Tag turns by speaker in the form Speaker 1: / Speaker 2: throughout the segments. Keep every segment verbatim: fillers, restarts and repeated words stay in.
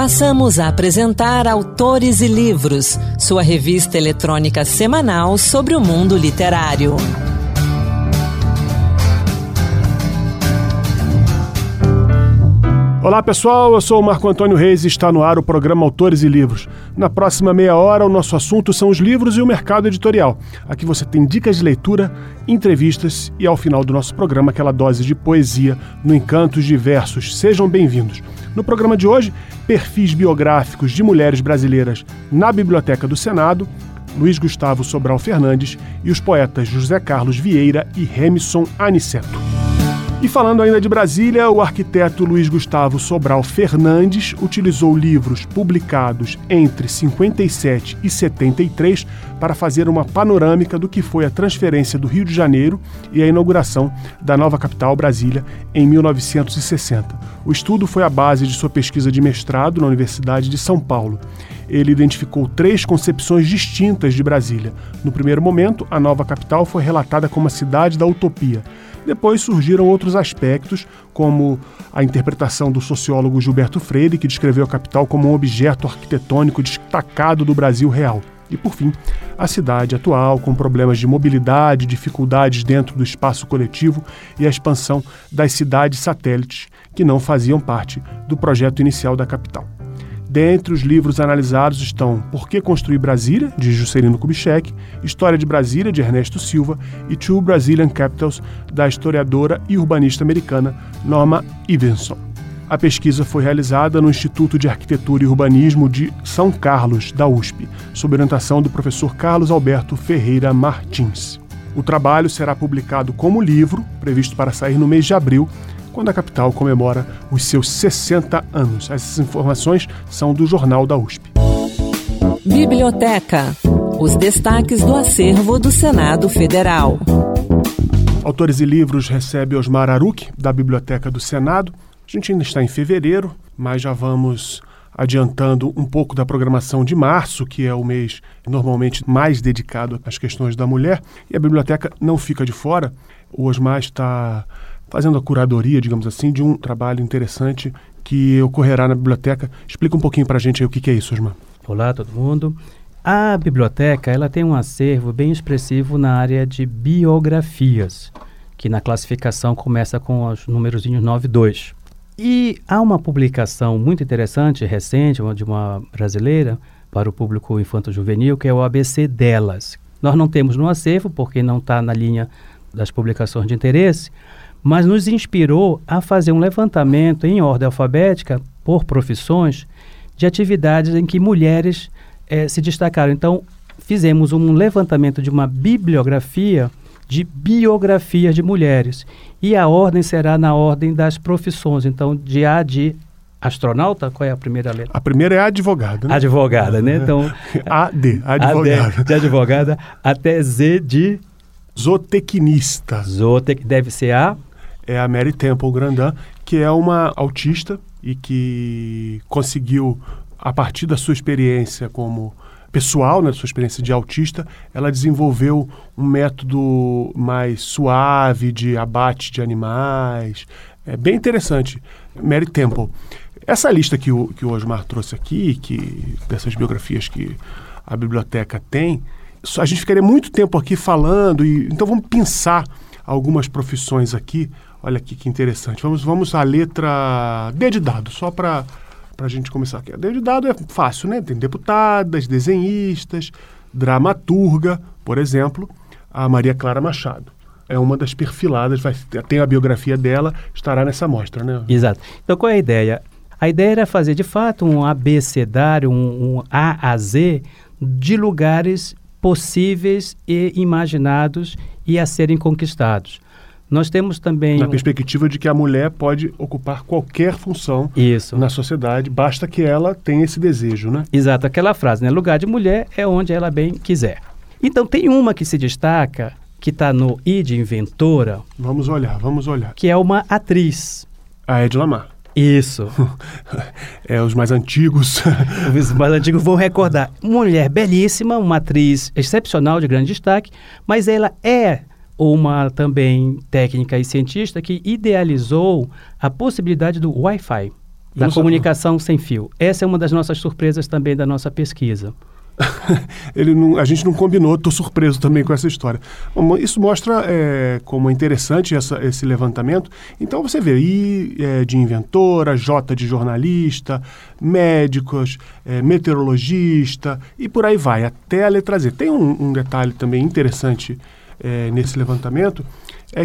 Speaker 1: Passamos a apresentar Autores e Livros, sua revista eletrônica semanal sobre o mundo literário.
Speaker 2: Olá pessoal, eu sou o Marco Antônio Reis e está no ar o programa Autores e Livros. Na próxima meia hora, o nosso assunto são os livros e o mercado editorial. Aqui você tem dicas de leitura, entrevistas e, ao final do nosso programa, aquela dose de poesia no Encantos Diversos. Sejam bem-vindos. No programa de hoje, perfis biográficos de mulheres brasileiras na Biblioteca do Senado, Luiz Gustavo Sobral Fernandes e os poetas José Carlos Vieira e Remison Aniceto. E falando ainda de Brasília, o arquiteto Luiz Gustavo Sobral Fernandes utilizou livros publicados entre cinquenta e sete e setenta e três para fazer uma panorâmica do que foi a transferência do Rio de Janeiro e a inauguração da nova capital, Brasília, em mil novecentos e sessenta. O estudo foi a base de sua pesquisa de mestrado na Universidade de São Paulo. Ele identificou três concepções distintas de Brasília. No primeiro momento, a nova capital foi relatada como a cidade da utopia. Depois surgiram outros aspectos, como a interpretação do sociólogo Gilberto Freire, que descreveu a capital como um objeto arquitetônico destacado do Brasil real. E, por fim, a cidade atual, com problemas de mobilidade, dificuldades dentro do espaço coletivo e a expansão das cidades satélites, que não faziam parte do projeto inicial da capital. Dentre os livros analisados estão Por que Construir Brasília, de Juscelino Kubitschek, História de Brasília, de Ernesto Silva e Two Brazilian Capitals, da historiadora e urbanista americana Norma Ivenson. A pesquisa foi realizada no Instituto de Arquitetura e Urbanismo de São Carlos, da U S P, sob orientação do professor Carlos Alberto Ferreira Martins. O trabalho será publicado como livro, previsto para sair no mês de abril, quando a capital comemora os seus sessenta anos. Essas informações são do Jornal da U S P.
Speaker 1: Biblioteca. Os destaques do acervo do Senado Federal.
Speaker 2: Autores e Livros recebe Osmar Aruque, da Biblioteca do Senado. A gente ainda está em fevereiro, mas já vamos adiantando um pouco da programação de março, que é o mês normalmente mais dedicado às questões da mulher. E a biblioteca não fica de fora. O Osmar está fazendo a curadoria, digamos assim, de um trabalho interessante que ocorrerá na biblioteca. Explica um pouquinho para a gente aí o que, que é isso, Osmar.
Speaker 3: Olá, todo mundo. A biblioteca ela tem um acervo bem expressivo na área de biografias, que na classificação começa com os numerozinhos nove e dois. E há uma publicação muito interessante, recente, uma, de uma brasileira, para o público infanto-juvenil, que é o A B C delas. Nós não temos no acervo, porque não está na linha das publicações de interesse, mas nos inspirou a fazer um levantamento em ordem alfabética, por profissões, de atividades em que mulheres eh, se destacaram. Então, fizemos um levantamento de uma bibliografia de biografias de mulheres. E a ordem será na ordem das profissões. Então, de A de astronauta, qual é a primeira letra?
Speaker 2: A primeira é advogada, né?
Speaker 3: Advogada, né? Então,
Speaker 2: A de advogada.
Speaker 3: A de, de advogada, até Z de
Speaker 2: zootecnista.
Speaker 3: Zootec, deve ser a...
Speaker 2: É a Mary Temple Grandin, que é uma autista e que conseguiu, a partir da sua experiência como pessoal, né, sua experiência de autista, ela desenvolveu um método mais suave de abate de animais. É bem interessante. Mary Temple. Essa lista que o, que o Osmar trouxe aqui, que, dessas biografias que a biblioteca tem, a gente ficaria muito tempo aqui falando, e então vamos pensar algumas profissões aqui. Olha aqui que interessante. Vamos, vamos à letra D de dado, só para a gente começar aqui. A D de dado é fácil, né? Tem deputadas, desenhistas, dramaturga, por exemplo, a Maria Clara Machado. É uma das perfiladas, vai, tem a biografia dela, estará nessa mostra, né?
Speaker 3: Exato. Então, qual é a ideia? A ideia era fazer, de fato, um abecedário, um, um A a Z, de lugares possíveis e imaginados e a serem conquistados. Nós temos também...
Speaker 2: Na
Speaker 3: um...
Speaker 2: perspectiva de que a mulher pode ocupar qualquer função
Speaker 3: Isso.
Speaker 2: na sociedade, basta que ela tenha esse desejo, né?
Speaker 3: Exato, aquela frase, né? Lugar de mulher é onde ela bem quiser. Então, tem uma que se destaca, que está no I de inventora.
Speaker 2: Vamos olhar, vamos olhar.
Speaker 3: Que é uma atriz.
Speaker 2: A Hedy Lamarr.
Speaker 3: Isso.
Speaker 2: É, os mais antigos.
Speaker 3: Os mais antigos vão recordar. Mulher belíssima, uma atriz excepcional, de grande destaque, mas ela é uma também técnica e cientista que idealizou a possibilidade do Wi-Fi. da comunicação sem fio. Essa é uma das nossas surpresas também da nossa pesquisa.
Speaker 2: Ele não, a gente não combinou, estou surpreso também com essa história. Isso mostra é, como é interessante essa, esse levantamento. Então você vê I é, de inventora, J de jornalista, médicos, é, meteorologista e por aí vai, até a letra Z. Tem um, um detalhe também interessante é, nesse levantamento, é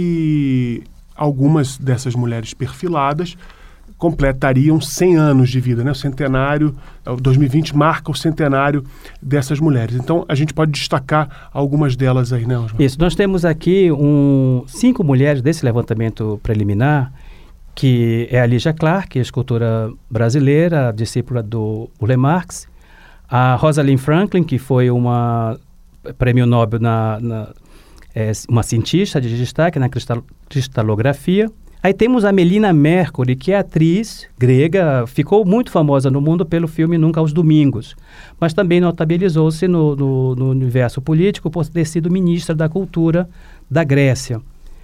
Speaker 2: que algumas dessas mulheres perfiladas completariam cem anos de vida, né? O centenário, dois mil e vinte marca o centenário dessas mulheres. Então, a gente pode destacar algumas delas aí, né, Osmar?
Speaker 3: Isso, nós temos aqui um, cinco mulheres desse levantamento preliminar, que é a Lígia Clark, escultora brasileira, discípula do Burle Marx, a Rosalind Franklin, que foi uma prêmio Nobel, na, na, é, uma cientista de destaque na cristal, cristalografia. Aí temos a Melina Mercury, que é atriz grega, ficou muito famosa no mundo pelo filme Nunca aos Domingos, mas também notabilizou-se no, no, no universo político por ter sido ministra da Cultura da Grécia.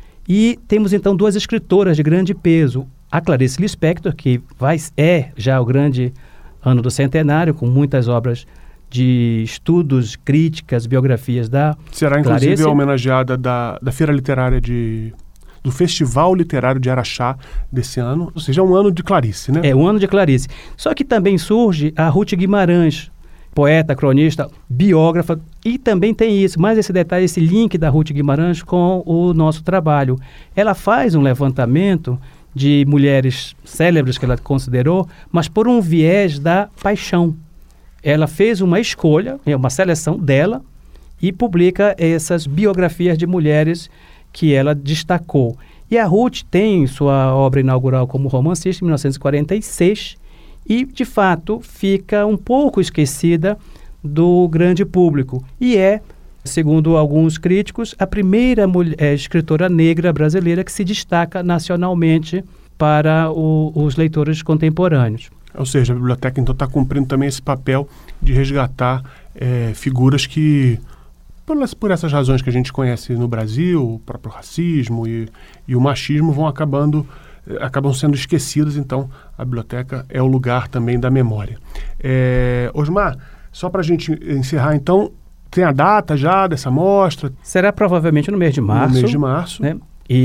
Speaker 3: E temos então duas escritoras de grande peso, a Clarice Lispector, que vai, é já o grande ano do centenário, com muitas obras de estudos, críticas, biografias da
Speaker 2: Será
Speaker 3: Clarice.
Speaker 2: Inclusive homenageada da, da Feira Literária de... do Festival Literário de Araxá desse ano, ou seja, é um ano de Clarice, né?
Speaker 3: É, um ano de Clarice. Só que também surge a Ruth Guimarães, poeta, cronista, biógrafa, e também tem isso, mais esse detalhe, esse link da Ruth Guimarães com o nosso trabalho. Ela faz um levantamento de mulheres célebres que ela considerou, mas por um viés da paixão. Ela fez uma escolha, uma seleção dela, e publica essas biografias de mulheres que ela destacou. E a Ruth tem sua obra inaugural como romancista em mil novecentos e quarenta e seis e, de fato, fica um pouco esquecida do grande público. E é, segundo alguns críticos, a primeira mulher, é, escritora negra brasileira que se destaca nacionalmente para o, os leitores contemporâneos.
Speaker 2: Ou seja, a biblioteca então está cumprindo também esse papel de resgatar é, figuras que... por essas razões que a gente conhece no Brasil, o próprio racismo e, e o machismo vão acabando, acabam sendo esquecidas, então a biblioteca é o lugar também da memória. É, Osmar, só para a gente encerrar então, tem a data já dessa mostra?
Speaker 3: Será provavelmente no mês de março.
Speaker 2: No mês de março.
Speaker 3: Né?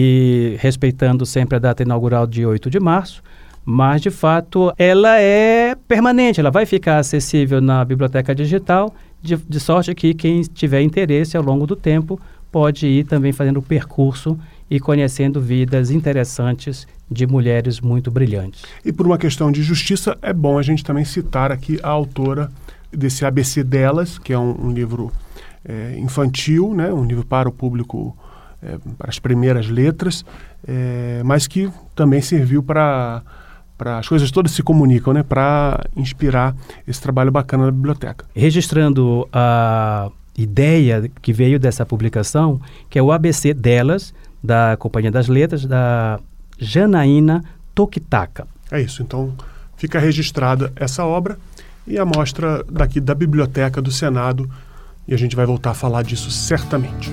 Speaker 3: E respeitando sempre a data inaugural de oito de março, mas de fato ela é permanente, ela vai ficar acessível na biblioteca digital, De, de sorte que quem tiver interesse ao longo do tempo pode ir também fazendo o percurso e conhecendo vidas interessantes de mulheres muito brilhantes.
Speaker 2: E por uma questão de justiça, é bom a gente também citar aqui a autora desse A B C delas, que é um, um livro é, infantil, né? Um livro para o público, é, para as primeiras letras, é, mas que também serviu para... para as coisas todas se comunicam, né? Para inspirar esse trabalho bacana da biblioteca.
Speaker 3: Registrando a ideia que veio dessa publicação, que é o A B C delas, da Companhia das Letras, da Janaína Tokitaka.
Speaker 2: É isso, então fica registrada essa obra e a mostra daqui da Biblioteca do Senado, e a gente vai voltar a falar disso certamente.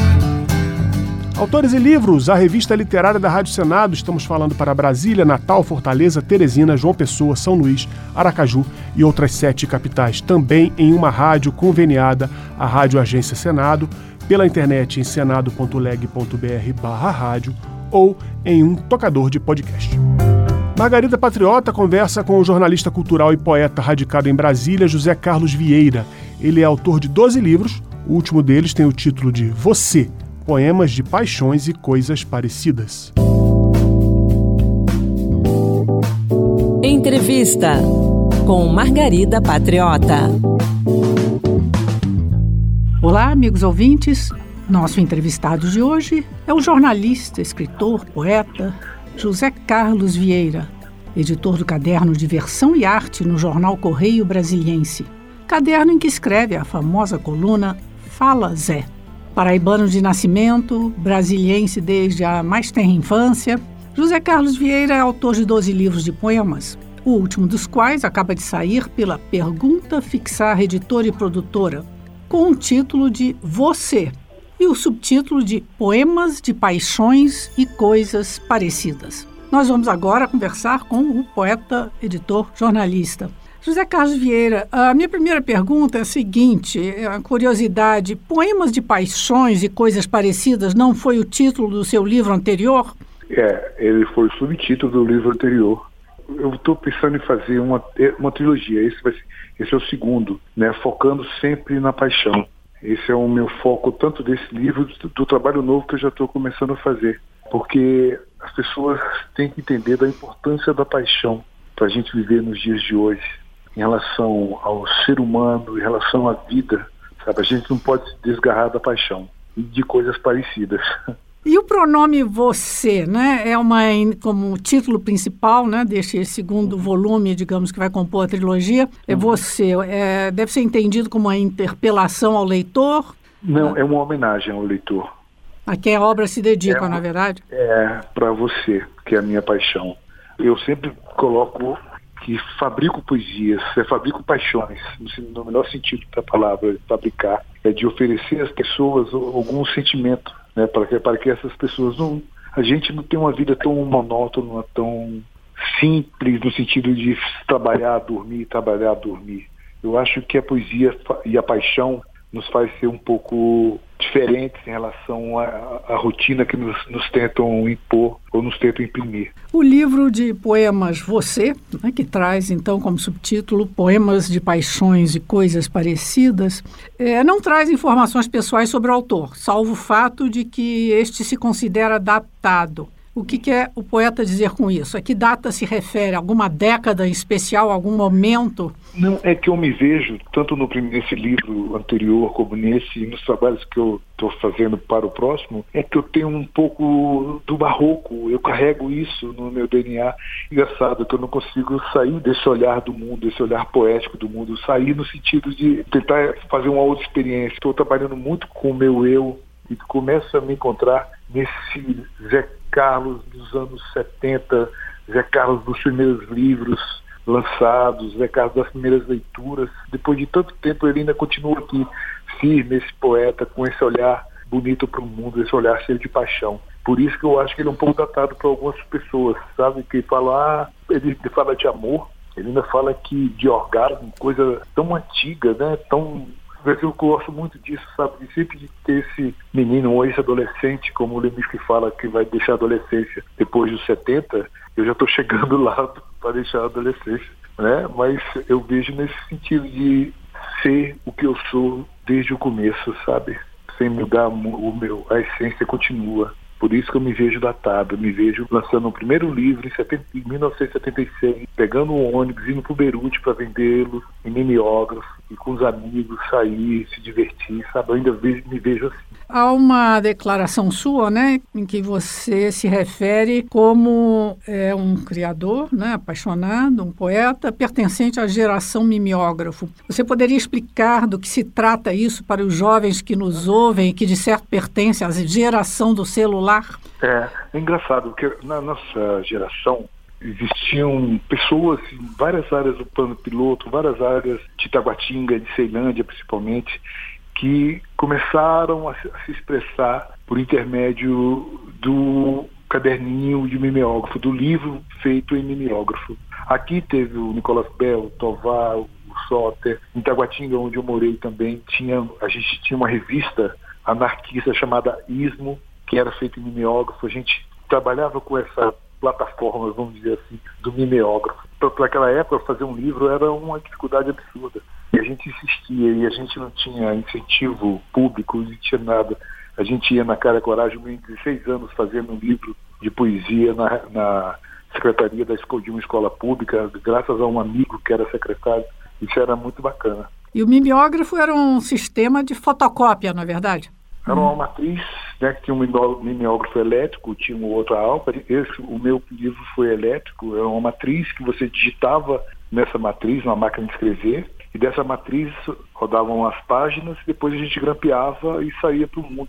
Speaker 2: Autores e livros, a revista literária da Rádio Senado. Estamos falando para Brasília, Natal, Fortaleza, Teresina, João Pessoa, São Luís, Aracaju e outras sete capitais. Também em uma rádio conveniada, a Rádio Agência Senado, pela internet em senado ponto leg ponto br barra rádio ou em um tocador de podcast. Margarida Patriota conversa com o jornalista cultural e poeta radicado em Brasília, José Carlos Vieira. Ele é autor de doze livros, o último deles tem o título de Você, Poemas de Paixões e Coisas Parecidas.
Speaker 1: Entrevista com Margarida Patriota.
Speaker 4: Olá, amigos ouvintes. Nosso entrevistado de hoje é o jornalista, escritor, poeta José Carlos Vieira, editor do caderno Diversão e Arte no jornal Correio Brasiliense. Caderno em que escreve a famosa coluna Fala Zé. Paraibano de nascimento, brasiliense desde a mais tenra infância, José Carlos Vieira é autor de doze livros de poemas, o último dos quais acaba de sair pela Pergunta Fixar Editora e Produtora, com o título de Você e o subtítulo de Poemas de Paixões e Coisas Parecidas. Nós vamos agora conversar com o poeta, editor, jornalista José Carlos Vieira. A minha primeira pergunta é a seguinte, a curiosidade, Poemas de Paixões e Coisas Parecidas não foi o título do seu livro anterior?
Speaker 5: É, ele foi o subtítulo do livro anterior. Eu estou pensando em fazer uma, uma trilogia, esse, vai ser, esse é o segundo, né, focando sempre na paixão. Esse é o meu foco, tanto desse livro, do, do trabalho novo que eu já estou começando a fazer. Porque as pessoas têm que entender da importância da paixão para a gente viver nos dias de hoje, em relação ao ser humano, em relação à vida, sabe? A gente não pode se desgarrar da paixão e de coisas parecidas.
Speaker 4: E o pronome você, né, é uma, como título principal, né, deste segundo volume, digamos, que vai compor a trilogia, é você. É, deve ser entendido como uma interpelação ao leitor?
Speaker 5: Não, é uma homenagem ao leitor.
Speaker 4: A quem a obra se dedica,
Speaker 5: é,
Speaker 4: na verdade?
Speaker 5: É, para você, que é a minha paixão. Eu sempre coloco que fabrico poesias, é, fabrico paixões, no melhor sentido da palavra, fabricar, é de oferecer às pessoas algum sentimento, né, para que, para que essas pessoas não... A gente não tem uma vida tão monótona, tão simples, no sentido de trabalhar, dormir, trabalhar, dormir. Eu acho que a poesia e a paixão nos faz ser um pouco diferentes em relação à, à rotina que nos, nos tentam impor ou nos tentam imprimir.
Speaker 4: O livro de poemas Você, né, que traz então como subtítulo Poemas de Paixões e Coisas Parecidas, é, não traz informações pessoais sobre o autor, salvo o fato de que este se considera datado. O que quer o poeta dizer com isso? A que data se refere? Alguma década em especial, algum momento?
Speaker 5: Não, é que eu me vejo, tanto no, nesse livro anterior como nesse, nos trabalhos que eu estou fazendo para o próximo, é que eu tenho um pouco do barroco, eu carrego isso no meu D N A. Engraçado que eu não consigo sair desse olhar do mundo, desse olhar poético do mundo, sair no sentido de tentar fazer uma outra experiência. Estou trabalhando muito com o meu eu e começo a me encontrar nesse Zé Carlos dos anos setenta, Zé Carlos dos primeiros livros lançados, Zé Carlos das primeiras leituras. Depois de tanto tempo ele ainda continua aqui firme, esse poeta, com esse olhar bonito para o mundo, esse olhar cheio de paixão. Por isso que eu acho que ele é um pouco datado para algumas pessoas, sabe? Que falam, ah, ele fala de amor, ele ainda fala que de orgasmo, coisa tão antiga, né? Tão... Eu gosto muito disso, sabe? De sempre de ter esse menino ou esse adolescente, como o Leminski fala, que vai deixar a adolescência depois dos setenta, eu já estou chegando lá para deixar a adolescência, né? Mas eu vejo nesse sentido de ser o que eu sou desde o começo, sabe? Sem mudar o meu, a essência continua. Por isso que eu me vejo datado, eu me vejo lançando o primeiro livro em, setenta, em mil novecentos e setenta e seis, pegando um ônibus, indo para o Beirute para vendê-lo, em mimeógrafo, e com os amigos, sair, se divertir, sabe? Eu ainda vejo, me vejo assim.
Speaker 4: Há uma declaração sua, né, em que você se refere como é, um criador, né, apaixonado, um poeta, pertencente à geração mimeógrafo. Você poderia explicar do que se trata isso para os jovens que nos ouvem e que, de certo, pertencem à geração do celular?
Speaker 5: É, é engraçado, porque na nossa geração existiam pessoas em várias áreas do plano piloto, várias áreas de Taguatinga, de Ceilândia principalmente, que começaram a se, a se expressar por intermédio do caderninho de mimeógrafo, do livro feito em mimeógrafo. Aqui teve o Nicolas Bell, o Tovar, o Soter. Em Taguatinga, onde eu morei também, tinha, a gente tinha uma revista anarquista chamada Ismo, que era feita em mimeógrafo. A gente trabalhava com essa plataforma, vamos dizer assim, do mimeógrafo. Para aquela época, fazer um livro era uma dificuldade absurda. E a gente insistia, e a gente não tinha incentivo público, não tinha nada. A gente ia na cara e coragem, em dezesseis anos, fazendo um livro de poesia na, na secretaria da escola, de uma escola pública, graças a um amigo que era secretário. Isso era muito bacana.
Speaker 4: E o mimeógrafo era um sistema de fotocópia, não é verdade?
Speaker 5: Era uma matriz, né, que tinha um mimeógrafo elétrico, tinha uma outra alfa. Esse, o meu livro foi elétrico, era uma matriz que você digitava nessa matriz, uma máquina de escrever, e dessa matriz rodavam as páginas, depois a gente grampeava e saía para o mundo.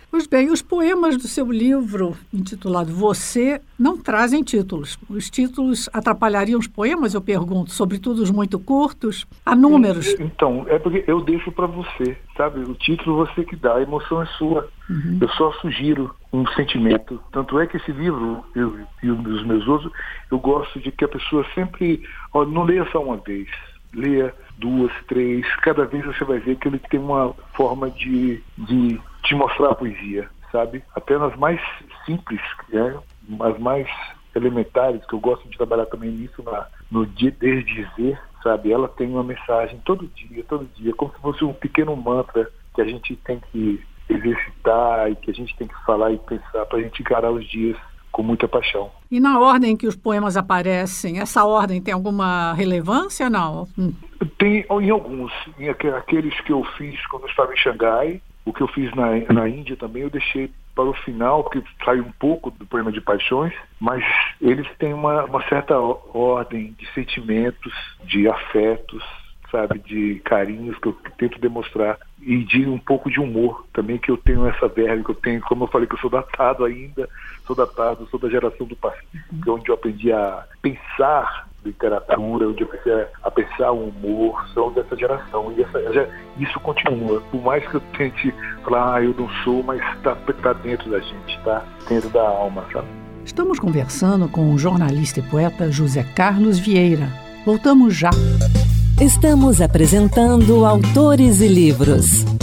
Speaker 4: Pois bem, os poemas do seu livro, intitulado Você, não trazem títulos. Os títulos atrapalhariam os poemas, eu pergunto, sobretudo os muito curtos. Há números.
Speaker 5: Então, é porque eu deixo para você, sabe? O título você que dá, a emoção é sua. Uhum. Eu só sugiro um sentimento. Tanto é que esse livro, eu, e os meus outros, eu gosto de que a pessoa sempre, ó, não leia só uma vez. Leia duas, três, cada vez você vai ver que ele tem uma forma de, de te mostrar a poesia, sabe? Até nas mais simples, né? As mais elementares, que eu gosto de trabalhar também nisso, na, no dia desdizer, sabe? Ela tem uma mensagem todo dia, todo dia, como se fosse um pequeno mantra que a gente tem que exercitar e que a gente tem que falar e pensar para a gente encarar os dias com muita paixão.
Speaker 4: E na ordem que os poemas aparecem, essa ordem tem alguma relevância, não? Hum.
Speaker 5: Tem em alguns, em aqueles que eu fiz quando eu estava em Xangai, o que eu fiz na, na Índia também, eu deixei para o final, porque sai um pouco do poema de paixões, mas eles têm uma, uma certa ordem de sentimentos, de afetos, sabe, de carinhos que eu tento demonstrar, e de um pouco de humor também, que eu tenho essa verve, que eu tenho, como eu falei, que eu sou datado ainda, sou datado, sou da geração do Pacífico, onde eu aprendi a pensar literatura, onde eu aprendi a pensar o humor, sou dessa geração, e essa, já, isso continua, por mais que eu tente falar, ah, eu não sou, mas está tá dentro da gente, está dentro da alma, sabe?
Speaker 4: Estamos conversando com o jornalista e poeta José Carlos Vieira. Voltamos já.
Speaker 1: Estamos apresentando Autores e Livros.